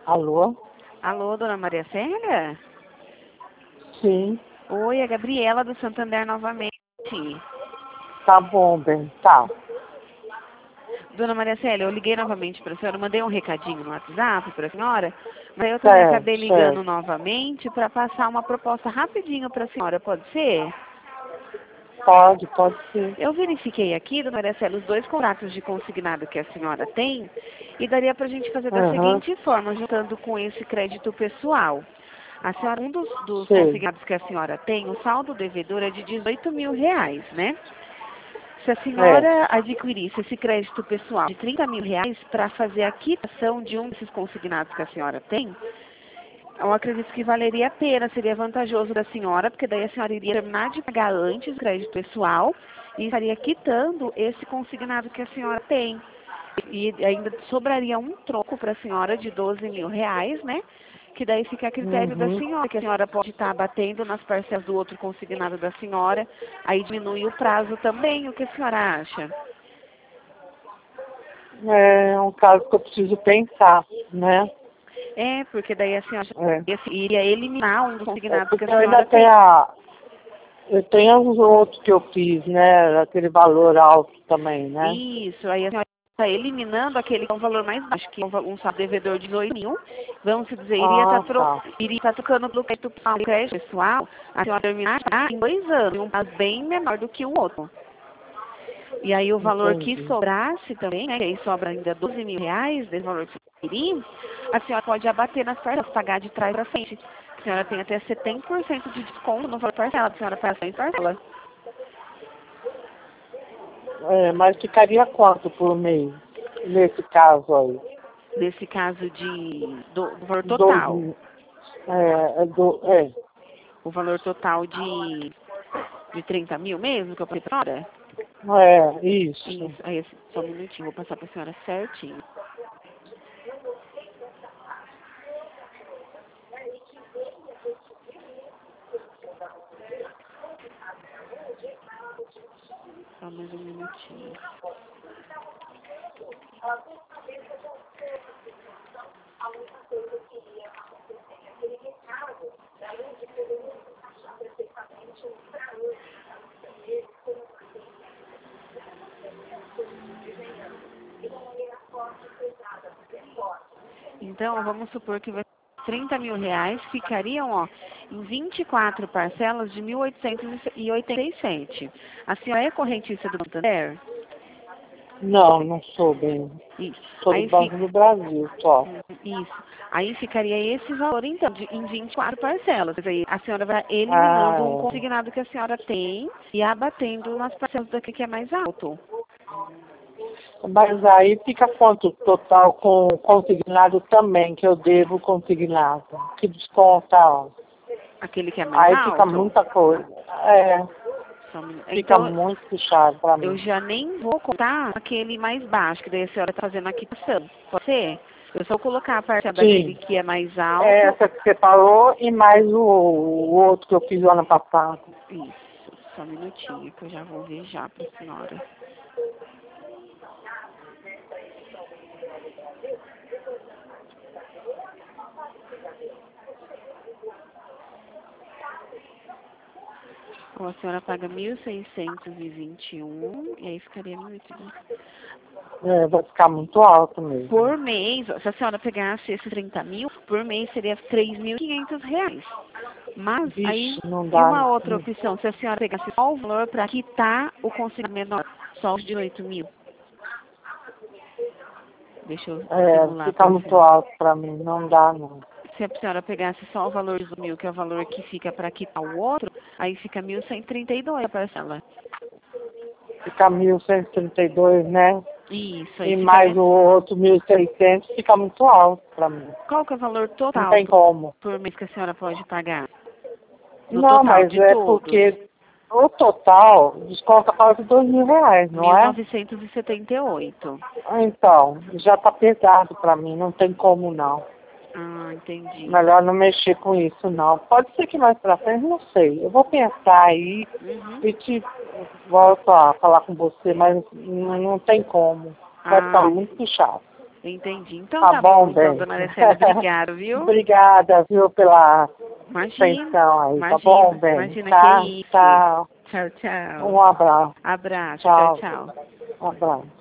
Alô? Alô, dona Maria Célia? Sim. Oi, é a Gabriela do Santander novamente. Tá bom, bem. Tá. Dona Maria Célia, eu liguei novamente para a senhora, mandei um recadinho no WhatsApp para a senhora, mas eu também Certo, acabei ligando certo. novamente para passar uma proposta rapidinho para a senhora, pode ser? Pode sim. Eu verifiquei aqui, dona Maria Célia, os 2 contratos de consignado que a senhora tem e daria para a gente fazer da Aham. seguinte forma, juntando com esse crédito pessoal. A senhora, um dos Sei. consignados que a senhora tem, o saldo devedor é de R$ 18.000, né? Se a É. senhora adquirisse esse crédito pessoal de R$ 30.000 para fazer a quitação de um desses consignados que a senhora tem, eu acredito que valeria a pena, seria vantajoso da senhora, porque daí a senhora iria terminar de pagar antes o crédito pessoal e estaria quitando esse consignado que a senhora tem. E ainda sobraria um troco para a senhora de R$ 12.000, né? Que daí fica a critério da Uhum. senhora, que a senhora pode estar batendo nas parcelas do outro consignado da senhora, aí diminui o prazo também. O que a senhora acha? É um caso que eu preciso pensar, né? É, porque daí a senhora É. iria eliminar um dos É consignados que a porque eu ainda senhora tenho tem. eu tenho os outros que eu fiz, né? Aquele valor alto também, né? Isso, aí a senhora está eliminando aquele que é um valor mais baixo, que é um saldo devedor de 2.000. Vamos dizer, Ah, tá. iria estar trocando pelo crédito pessoal, a senhora terminar em 2 anos, um prazo bem menor do que o outro. E aí o valor que Entendi. sobrasse também, né, que aí sobra ainda R$ 12.000, desse valor que você queria, a senhora pode abater nas parcelas, pagar de trás para frente. A senhora tem até 70% de desconto no valor parcela, a senhora faz em parcela. É, mas ficaria quanto por mês? Nesse caso aí? Nesse caso do valor total. 12. É. O valor total de 30.000 mesmo, que eu falei pra senhora? É, isso. Isso, aí só um minutinho, vou passar pra senhora certinho. Só mais um minutinho. Então, vamos supor que vai ser R$ 30.000, ficariam, ó, em 24 parcelas de 1.887. A senhora é correntista do Santander? Não sou bem. Isso. Sou do Aí Banco fica, do Brasil, só. isso. Aí ficaria esse valor, então, em 24 parcelas. Quer dizer, a senhora vai Ah, eliminando um consignado que a senhora tem e abatendo nas parcelas daqui que é mais alto. é. Mas aí fica quanto total com consignado também, que eu devo consignado? Que desconta, ó. Aquele que é mais Aí fica alto. muita coisa. É, Só um minuto. fica Então, muito puxado pra eu mim. já nem vou contar aquele mais baixo, que daí a senhora está fazendo a quitação. Pode ser? Eu só vou colocar a parcela daquele Sim. que é mais É alto. essa que você falou e mais o outro que eu fiz o ano passado. Isso, só um minutinho, que eu já vou ver já para a senhora. Ou a senhora paga 1.621 e aí ficaria 1.800. É, vai ficar muito alto mesmo. Por mês, se a senhora pegasse esses 30.000, por mês seria R$ 3.500. Mas Vixe, aí, não e dá. uma outra opção, se a senhora pegasse só o valor para quitar o consignado menor, só os de 8.000. Deixa eu É, simular fica para a muito senhora. alto pra mim, não dá não. Se a senhora pegasse só o valor dos 1.000, que é o valor que fica para quitar o outro, aí fica 1.132 a parcela. Fica 1.132, né? Isso, aí E mais ficaria. o outro 1.600 fica muito alto pra mim. Qual que é o valor Não total tem como. por mês que a senhora pode pagar? No Não, total, mas de é todos. porque o total desconta quase R$ 2.000, não mil é? novecentos e setenta e oito. Então, já tá pesado pra mim, não tem como não. Ah, entendi. Melhor não mexer com isso não. Pode ser que mais pra frente, não sei. Eu vou pensar aí Uhum. e te volto a falar com você, mas não tem como. Vai ficar Ah, muito puxado. Entendi. Então Tá tá bom, bom, então, bem. dona Araceli, obrigada, viu? Obrigada, viu, pela Imagina, atenção aí, tá imagina, bom, bem? imagina Tá? que isso. Tchau. Tchau, tchau. Um abraço. Abraço, tchau, Tchau. tchau. Um abraço.